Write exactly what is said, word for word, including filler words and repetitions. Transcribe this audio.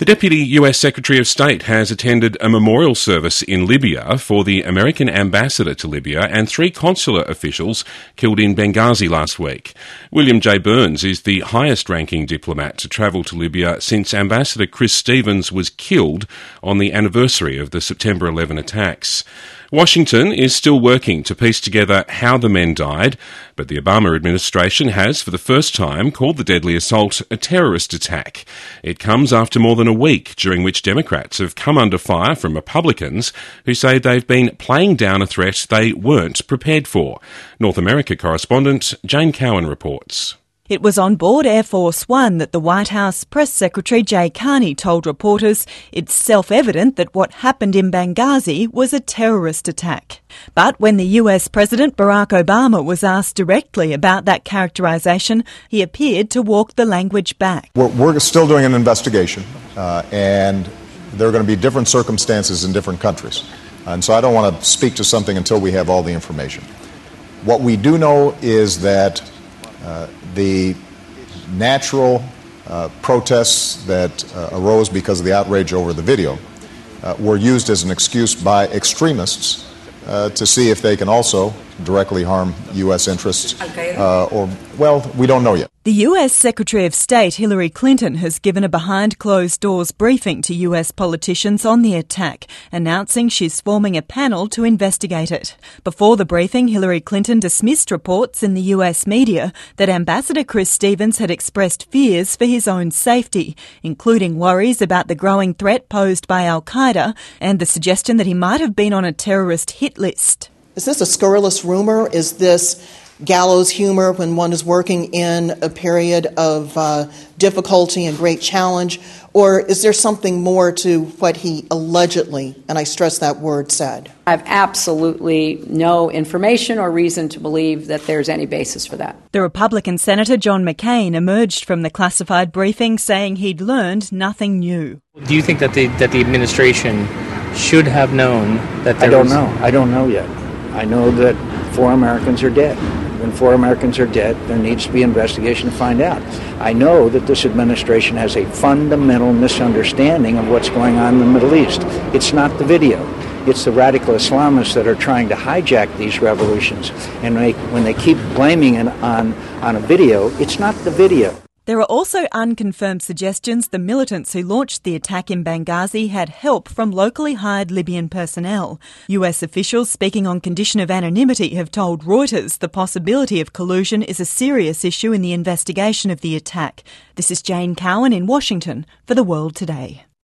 The Deputy U S Secretary of State has attended a memorial service in Libya for the American ambassador to Libya and three consular officials killed in Benghazi last week. William J. Burns is the highest-ranking diplomat to travel to Libya since Ambassador Chris Stevens was killed on the anniversary of the September eleventh attacks. Washington is still working to piece together how the men died, but the Obama administration has, for the first time, called the deadly assault a terrorist attack. It comes after more than a week during which Democrats have come under fire from Republicans who say they've been playing down a threat they weren't prepared for. North America correspondent Jane Cowan reports. It was on board Air Force One that the White House Press Secretary Jay Carney told reporters it's self-evident that what happened in Benghazi was a terrorist attack. But when the U S President Barack Obama was asked directly about that characterisation, he appeared to walk the language back. We're, we're still doing an investigation, uh, and there are going to be different circumstances in different countries. And so I don't want to speak to something until we have all the information. What we do know is that uh, the natural uh, protests that uh, arose because of the outrage over the video uh, were used as an excuse by extremists uh, to see if they can also directly harm U S interests, uh, or, well, we don't know yet. The U S Secretary of State Hillary Clinton has given a behind-closed-doors briefing to U S politicians on the attack, announcing she's forming a panel to investigate it. Before the briefing, Hillary Clinton dismissed reports in the U S media that Ambassador Chris Stevens had expressed fears for his own safety, including worries about the growing threat posed by al-Qaeda and the suggestion that he might have been on a terrorist hit list. Is this a scurrilous rumor? Is this gallows humor when one is working in a period of uh, difficulty and great challenge? Or is there something more to what he allegedly, and I stress that word, said? I have absolutely no information or reason to believe that there's any basis for that. The Republican Senator John McCain emerged from the classified briefing saying he'd learned nothing new. Do you think that the, that the administration should have known that there I don't was... know. I don't know yet. I know that four Americans are dead. When four Americans are dead, there needs to be investigation to find out. I know that this administration has a fundamental misunderstanding of what's going on in the Middle East. It's not the video. It's the radical Islamists that are trying to hijack these revolutions. And when they, when they keep blaming it on, on a video, it's not the video. There are also unconfirmed suggestions the militants who launched the attack in Benghazi had help from locally hired Libyan personnel. U S officials speaking on condition of anonymity have told Reuters the possibility of collusion is a serious issue in the investigation of the attack. This is Jane Cowan in Washington for The World Today.